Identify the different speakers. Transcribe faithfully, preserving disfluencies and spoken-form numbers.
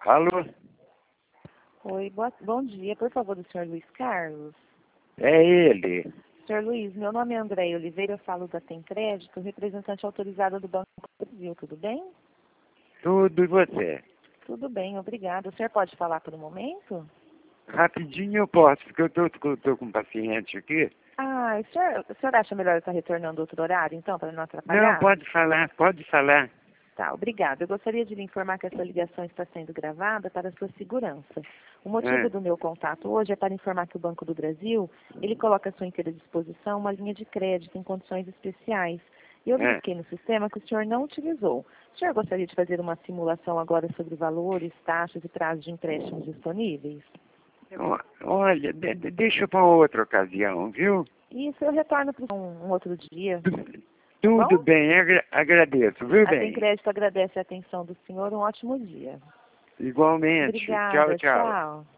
Speaker 1: Alô?
Speaker 2: Oi, boa, bom dia. Por favor, do senhor Luiz Carlos.
Speaker 1: É ele.
Speaker 2: senhor Luiz, meu nome é André Oliveira, eu falo da Tem Crédito, representante autorizada do Banco do Brasil, tudo bem?
Speaker 1: Tudo e você?
Speaker 2: Tudo bem, obrigada. O senhor pode falar por um momento?
Speaker 1: Rapidinho eu posso, porque eu tô, tô, tô com um paciente aqui.
Speaker 2: Ah, o senhor, o senhor acha melhor eu estar retornando outro horário, então, para não
Speaker 1: Não,
Speaker 2: atrapalhar?
Speaker 1: pode falar, pode falar.
Speaker 2: Tá, obrigada. Eu gostaria de lhe informar que essa ligação está sendo gravada para sua segurança. O motivo
Speaker 1: É,
Speaker 2: do meu contato hoje é para informar que o Banco do Brasil, ele coloca à sua inteira disposição uma linha de crédito em condições especiais. E eu
Speaker 1: é.
Speaker 2: verifiquei no sistema que o senhor não utilizou. O senhor gostaria de fazer uma simulação agora sobre valores, taxas e prazos de empréstimos disponíveis?
Speaker 1: Ó, Olha, de- de- deixa para outra ocasião, viu?
Speaker 2: Isso eu retorno para um, um outro dia, tá
Speaker 1: Tudo
Speaker 2: bom?
Speaker 1: bem, agra agradeço, viu
Speaker 2: A Tem
Speaker 1: bem?
Speaker 2: Crédito agradece a atenção do senhor. Um ótimo dia.
Speaker 1: Igualmente. Tchau,
Speaker 2: Obrigada.
Speaker 1: tchau.
Speaker 2: Tchau.